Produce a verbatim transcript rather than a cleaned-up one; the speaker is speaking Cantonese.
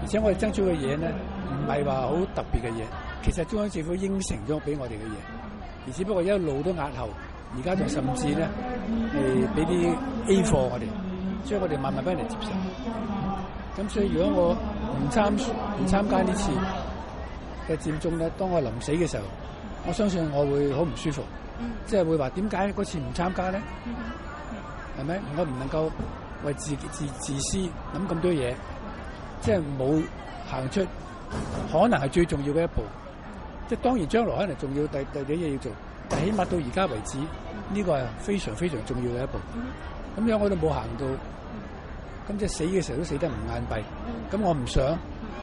且我哋爭取嘅嘢咧，唔係話好特別嘅嘢，其實中央政府應承咗俾我哋嘅嘢，而只不過一路都押後，而家仲甚至咧係俾啲 A 貨我哋，所以我哋慢慢俾人接受。咁所以如果我唔參唔參加呢次嘅佔中咧，當我臨死嘅時候，我相信我會好唔舒服，即係會話點解嗰次唔參加咧？係咪？我唔能夠為自自自私諗咁多嘢，即係冇行出可能係最重要嘅一步。即係當然將來可能仲要第第啲嘢要做，但係起碼到而家為止，呢個係非常非常重要嘅一步。咁樣我都冇行到，咁即係死嘅時候都死得唔眼閉。咁我唔想。